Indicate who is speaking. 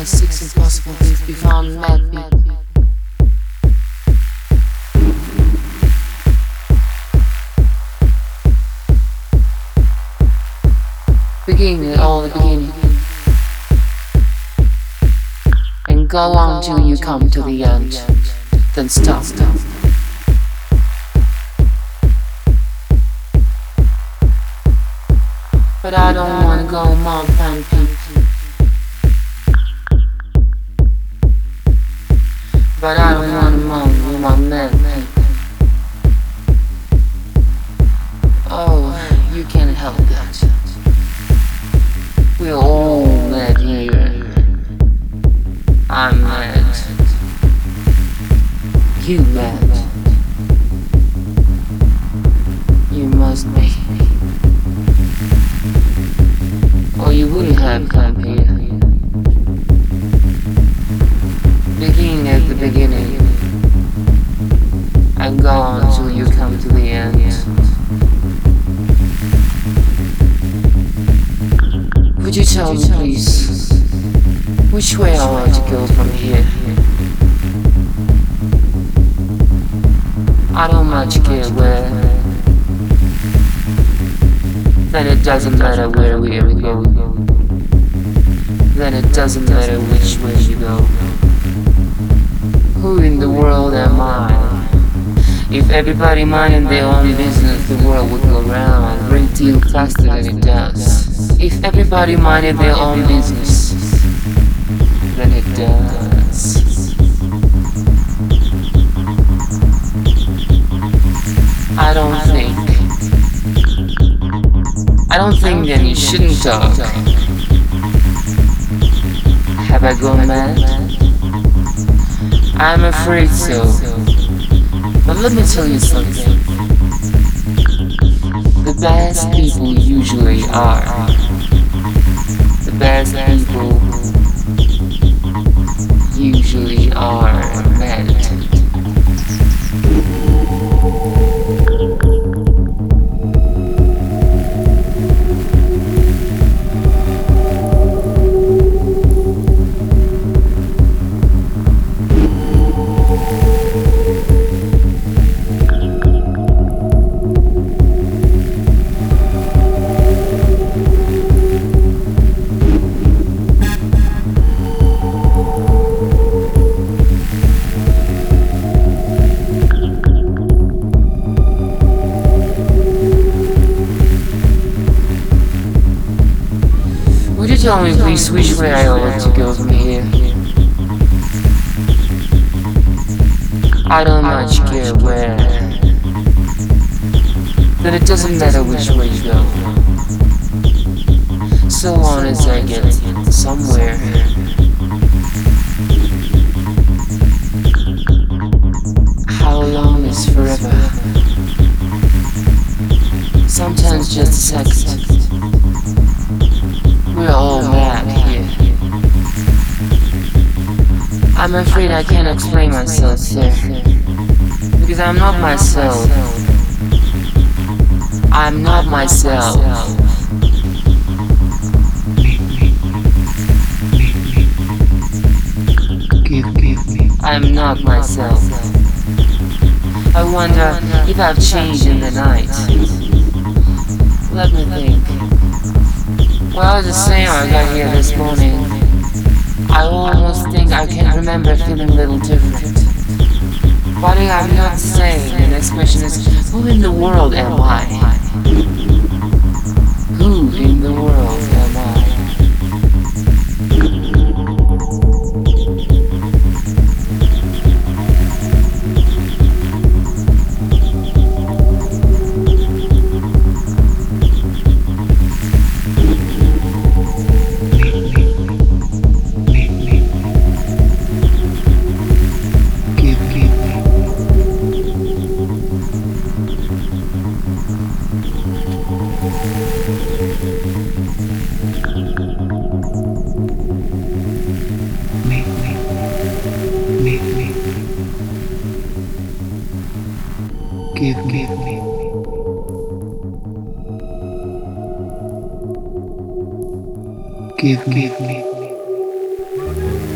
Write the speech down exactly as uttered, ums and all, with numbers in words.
Speaker 1: six impossible things be found mad people. Begin at all the beginning and go on till you come to the end, then stop. But I don't wanna go among fun people. But I don't wanna among among men people. Oh, you can't help it. We're all mad here. I'm mad. You mad. You must be. Or you wouldn't have come here. Begin at the beginning and go on till you come to the end. Would you tell me, please, which way I want to go from here? I don't much care where. Then it doesn't matter where we ever go. Then it doesn't matter which way you go. Who in the world am I? If everybody minded their own business, the world would go round a great deal faster than it does. If everybody minded their own business, then it does. I don't think. I don't think that you shouldn't talk. Have I gone mad? I'm afraid so. But let me tell you something. The best people usually are. The best people usually are mad. Tell me please which way I ought to go from here. I don't much care where. Then it doesn't matter which way you go. So long as I get somewhere. How long is forever? Sometimes just a second. We're all mad here. I'm afraid I can't explain myself, sir. Because I'm not myself. I'm not myself. I'm not myself. I wonder if I've changed in the night. Let me think. Well, I was the same when I got here this morning. I almost think I can remember feeling a little different. But I'm not saying the next question is, who in the world am I? Who in the world am I? Give me. Give me. Give me. Give me.